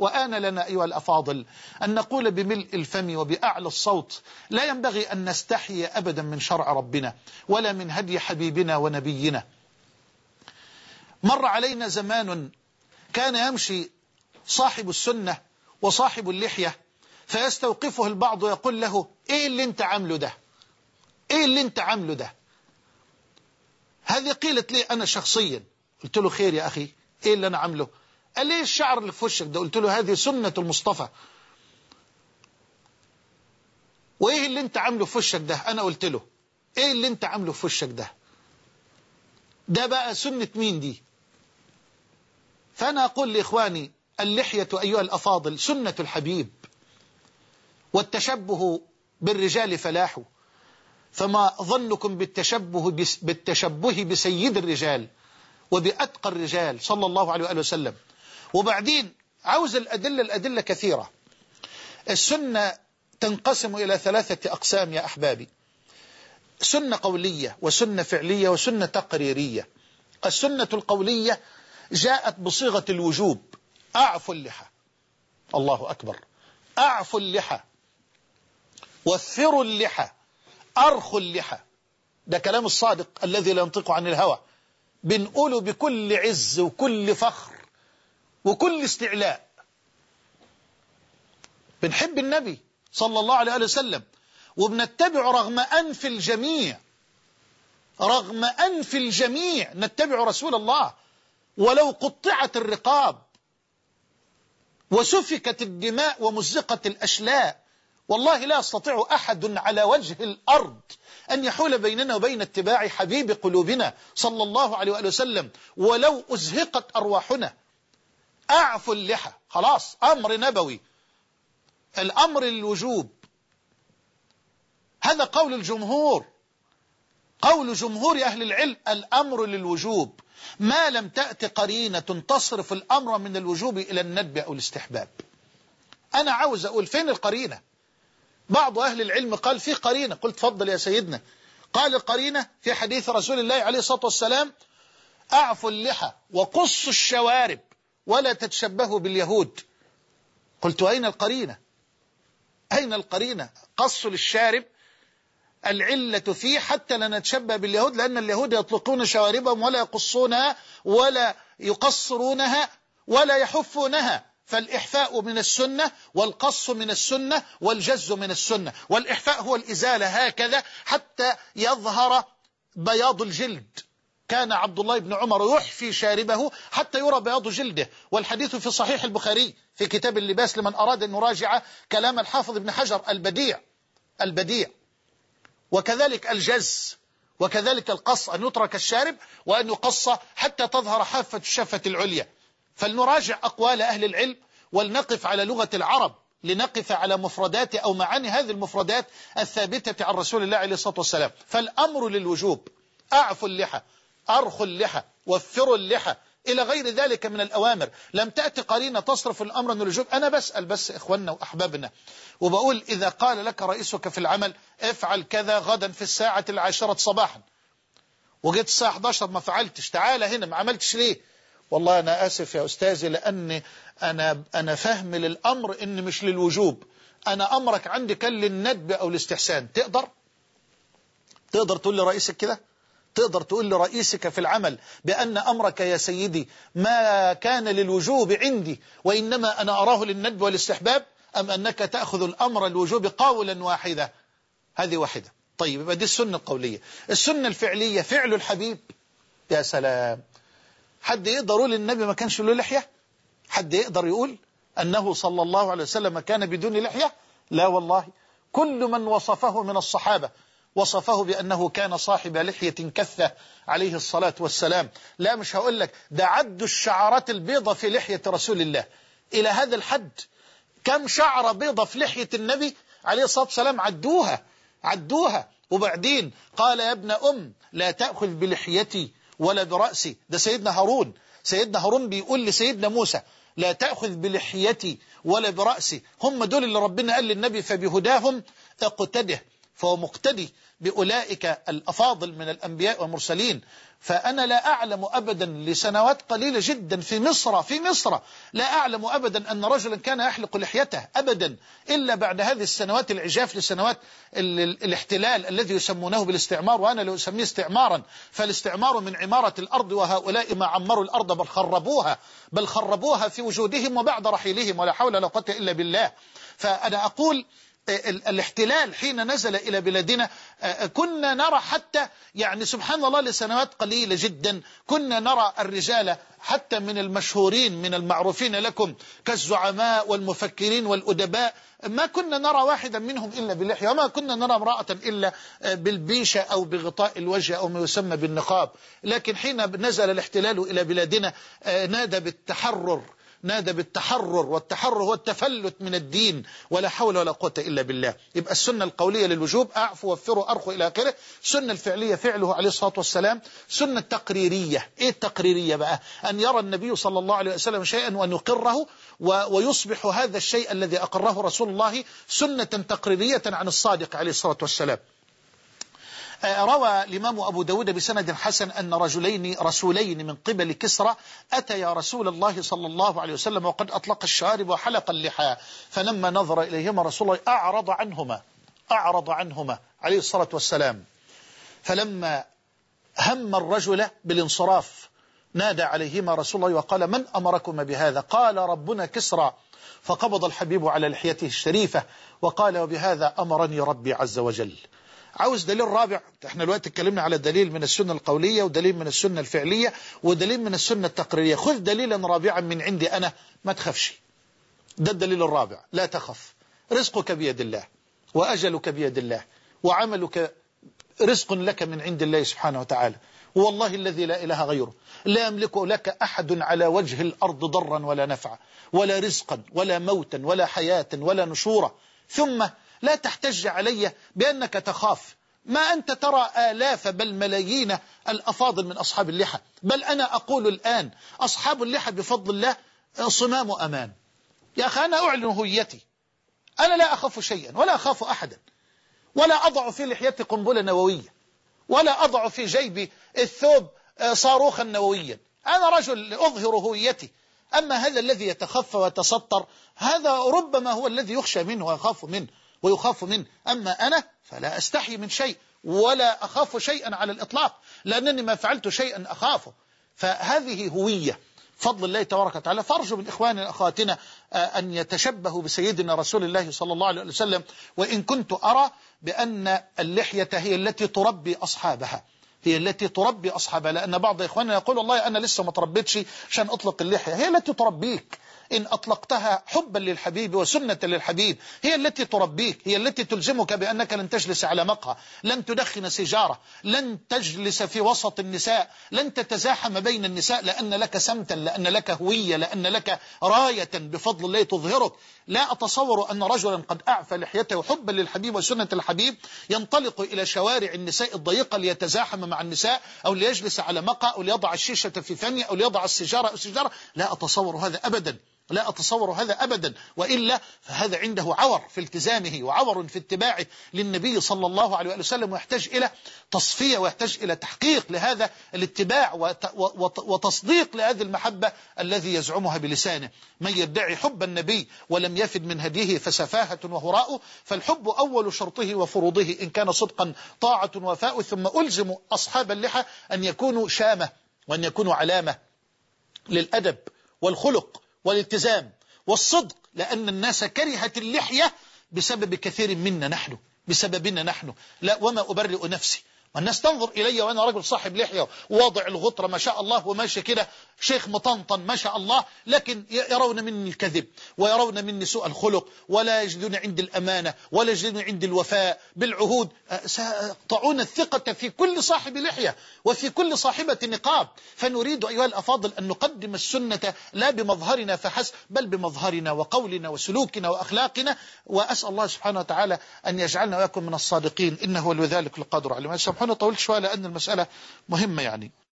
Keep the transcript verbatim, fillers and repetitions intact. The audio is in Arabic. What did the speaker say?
وآن لنا أيها الأفاضل أن نقول بملء الفم وبأعلى الصوت: لا ينبغي أن نستحي أبدا من شرع ربنا ولا من هدي حبيبنا ونبينا. مر علينا زمان كان يمشي صاحب السنة وصاحب اللحية فيستوقفه البعض ويقول له: إيه اللي انت عامله ده؟ إيه اللي انت عامله ده؟ هذه قيلت لي أنا شخصيا، قلت له: خير يا أخي، إيه اللي أنا عامله؟ قال لي: الشعر اللي في وشك ده. قلت له: هذه سنة المصطفى. وإيه اللي انت عامله في وشك ده؟ أنا قلت له: إيه اللي انت عامله في وشك ده؟ ده بقى سنة مين دي؟ فأنا أقول لإخواني: اللحية أيها الأفاضل سنة الحبيب، والتشبه بالرجال فلاح، فما ظنكم بالتشبه بالتشبه بسيد الرجال وبأتقى الرجال صلى الله عليه وآله وسلم. وبعدين عاوز الأدلة، الأدلة كثيرة. السنة تنقسم إلى ثلاثة أقسام يا أحبابي: سنة قولية وسنة فعلية وسنة تقريرية. السنة القولية جاءت بصيغة الوجوب: أعفوا اللحى، الله أكبر، أعفوا اللحى، وثروا اللحى، أرخوا اللحى. ده كلام الصادق الذي لا ينطق عن الهوى، بنقوله بكل عز وكل فخر وكل استعلاء. بنحب النبي صلى الله عليه وسلم وبنتبع رغم أنف الجميع، رغم أنف الجميع نتبع رسول الله، ولو قطعت الرقاب وسفكت الدماء ومزقت الأشلاء، والله لا يستطيع أحد على وجه الأرض أن يحول بيننا وبين اتباع حبيب قلوبنا صلى الله عليه وآله وسلم ولو أزهقت أرواحنا. أعفوا اللحى، خلاص، أمر نبوي، الأمر للوجوب. هذا قول الجمهور، قول جمهور أهل العلم، الأمر للوجوب ما لم تأتي قرينة تصرف الأمر من الوجوب إلى الندب أو الاستحباب. أنا عاوز أقول فين القرينة؟ بعض أهل العلم قال في قرينة، قلت فضل يا سيدنا. قال القرينة في حديث رسول الله عليه الصلاة والسلام: أعفوا اللحى وقصوا الشوارب ولا تتشبهوا باليهود. قلت: أين القرينة؟ أين القرينة؟ قصوا للشارب العلة فيه حتى لا نتشبه باليهود، لأن اليهود يطلقون شواربهم ولا يقصونها ولا يقصرونها ولا يحفونها، فالإحفاء من السنة والقص من السنة والجز من السنة. والإحفاء هو الإزالة هكذا حتى يظهر بياض الجلد. كان عبد الله بن عمر يحفي شاربه حتى يرى بياض جلده، والحديث في صحيح البخاري في كتاب اللباس لمن أراد أن يراجع كلام الحافظ ابن حجر البديع البديع. وكذلك الجز، وكذلك القص، أن يترك الشارب وأن يقص حتى تظهر حافة الشفة العليا. فلنراجع أقوال أهل العلم ولنقف على لغة العرب، لنقف على مفردات أو معاني هذه المفردات الثابتة عن رسول الله عليه الصلاة والسلام. فالأمر للوجوب: أعفوا اللحى، أرخوا اللحى، وفروا اللحى، إلى غير ذلك من الأوامر. لم تأتي قرينة تصرف الأمر من الوجوب. أنا بسأل بس إخواننا وأحبابنا وبقول: إذا قال لك رئيسك في العمل افعل كذا غدا في الساعة العاشرة صباحا، وجيت الساعة إحدى عشر ما فعلتش، تعال هنا ما عملتش ليه؟ والله أنا آسف يا أستاذي، لأن أنا أنا فهم للأمر إن مش للوجوب، أنا أمرك عندي كان للندب أو الاستحسان. تقدر تقدر تقول لرئيسك كده؟ تقدر تقول لرئيسك في العمل بأن أمرك يا سيدي ما كان للوجوب عندي وإنما أنا أراه للندب والاستحباب، أم أنك تأخذ الأمر الوجوب قولا واحدة؟ هذه واحدة. طيب، يبقى دي السنة القولية. السنة الفعلية: فعل الحبيب. يا سلام، حد يقدر يقول النبي ما كانش له لحية؟ حد يقدر يقول أنه صلى الله عليه وسلم كان بدون لحية؟ لا والله. كل من وصفه من الصحابة وصفه بأنه كان صاحب لحية كثة عليه الصلاة والسلام. لا مش هقول لك، ده عدوا الشعرات البيضة في لحية رسول الله إلى هذا الحد. كم شعرة بيضة في لحية النبي عليه الصلاة والسلام؟ عدوها عدوها. وبعدين قال: يا ابن أم لا تأخذ بلحيتي ولا برأسي. ده سيدنا هارون، سيدنا هارون بيقول لسيدنا موسى: لا تأخذ بلحيتي ولا برأسي. هم دول اللي ربنا قال للنبي: فبهداهم اقتده. فهو مقتدي بأولئك الأفاضل من الأنبياء والمرسلين. فأنا لا أعلم أبدا لسنوات قليلة جدا في مصر في مصر لا أعلم أبدا أن رجلا كان يحلق لحيته أبدا إلا بعد هذه السنوات العجاف لسنوات الاحتلال الذي يسمونه بالاستعمار، وأنا لو أسميه استعمارا، فالاستعمار من عمارة الأرض، وهؤلاء ما عمروا الأرض بل خربوها بل خربوها في وجودهم وبعد رحيلهم، ولا حول ولا قوة إلا بالله. فأنا أقول الاحتلال حين نزل إلى بلادنا كنا نرى حتى يعني سبحان الله لسنوات قليلة جدا كنا نرى الرجال حتى من المشهورين من المعروفين لكم كالزعماء والمفكرين والأدباء، ما كنا نرى واحدا منهم إلا باللحية، وما كنا نرى امرأة إلا بالبيشة أو بغطاء الوجه أو ما يسمى بالنقاب. لكن حين نزل الاحتلال إلى بلادنا نادى بالتحرر نادى بالتحرر، والتحرر هو التفلت من الدين، ولا حول ولا قوة إلا بالله. يبقى السنة القولية للوجوب أعفو وفروا أرخوا إلى آخره. السنة الفعلية فعله عليه الصلاة والسلام. سنة تقريرية. إيه التقريرية بقى؟ أن يرى النبي صلى الله عليه وسلم شيئا وأن يقره ويصبح هذا الشيء الذي أقره رسول الله سنة تقريرية عن الصادق عليه الصلاة والسلام. روى الإمام أبو داود بسند حسن أن رجلين رسولين من قبل كسرى أتيا رسول الله صلى الله عليه وسلم وقد أطلق الشارب وحلق اللحى، فلما نظر إليهما رسول الله أعرض عنهما أعرض عنهما عليه الصلاة والسلام. فلما هم الرجل بالانصراف نادى عليهما رسول الله وقال من أمركما بهذا؟ قال ربنا كسرى. فقبض الحبيب على لحيته الشريفة وقال وبهذا أمرني ربي عز وجل. عاوز دليل رابع. احنا دلوقتي اتكلمنا على دليل من السنة القولية ودليل من السنة الفعلية ودليل من السنة التقريرية. خذ دليلا رابعا من عندي أنا، ما تخافش. ده الدليل الرابع، لا تخف. رزقك بيد الله وأجلك بيد الله وعملك رزق لك من عند الله سبحانه وتعالى، والله الذي لا إله غيره لا يملك لك أحد على وجه الأرض ضرا ولا نفعا ولا رزقا ولا موتا ولا حياة ولا نشورا. ثم لا تحتج علي بأنك تخاف، ما أنت ترى آلاف بل ملايين الأفاضل من أصحاب اللحى، بل أنا أقول الآن أصحاب اللحى بفضل الله صمام أمان. يا أخي أنا أعلن هويتي، أنا لا أخاف شيئا ولا أخاف أحدا، ولا أضع في لحيتي قنبلة نووية، ولا أضع في جيبي الثوب صاروخا نوويا. أنا رجل أظهر هويتي. أما هذا الذي يتخفى ويتستر هذا ربما هو الذي يخشى منه ويخاف منه ويخاف منه. أما أنا فلا أستحي من شيء ولا أخاف شيئا على الإطلاق، لأنني ما فعلت شيئا أخافه. فهذه هوية فضل الله تبارك وتعالى. فارجو من إخواننا أخواتنا أن يتشبهوا بسيدنا رسول الله صلى الله عليه وسلم. وإن كنت أرى بأن اللحية هي التي تربي أصحابها، هي التي تربي أصحابها، لأن بعض إخواننا يقول والله أنا لسه ما تربيتش عشان أطلق اللحية. هي التي تربيك إن أطلقتها حبا للحبيب وسنة للحبيب، هي التي تربيك، هي التي تلزمك بأنك لن تجلس على مقهى، لن تدخن سيجارة، لن تجلس في وسط النساء، لن تتزاحم بين النساء، لأن لك سمتا، لأن لك هوية، لأن لك راية بفضل الله تظهرك. لا أتصور أن رجلا قد أعفى لحيته حبا للحبيب وسنة الحبيب ينطلق إلى شوارع النساء الضيقة ليتزاحم مع النساء أو ليجلس على مقهى أو ليضع الشيشة في فمه أو ليضع السيجارة أو السيجارة. لا أتصور هذا أبدا، لا أتصور هذا أبدا، وإلا فهذا عنده عور في التزامه وعور في اتباعه للنبي صلى الله عليه وسلم، ويحتاج إلى تصفية ويحتاج إلى تحقيق لهذا الاتباع وتصديق لهذه المحبة الذي يزعمها بلسانه. من يدعي حب النبي ولم يفد من هديه فسفاهة وهراء، فالحب أول شرطه وفروضه إن كان صدقا طاعة وفاء. ثم ألزم أصحاب اللحى أن يكونوا شامة وأن يكونوا علامة للأدب والخلق والالتزام والصدق، لأن الناس كرهت اللحية بسبب كثير منا نحن، بسببنا نحن. لا، وما أبرئ نفسي، والناس تنظر إلي وأنا رجل صاحب لحية وواضع الغطرة ما شاء الله وماشي كده شيخ مطنطن ما شاء الله، لكن يرون مني الكذب ويرون مني سوء الخلق ولا يجدون عندي الأمانة ولا يجدون عندي الوفاء بالعهود. سيقطعون الثقة في كل صاحب لحية وفي كل صاحبة نقاب. فنريد أيها الأفاضل أن نقدم السنة لا بمظهرنا فحسب، بل بمظهرنا وقولنا وسلوكنا وأخلاقنا. وأسأل الله سبحانه وتعالى أن يجعلنا ويكون من الصادقين، إنه ولذلك القادر عليه. سبحانه طولت شوية لأن المسألة مهمة يعني.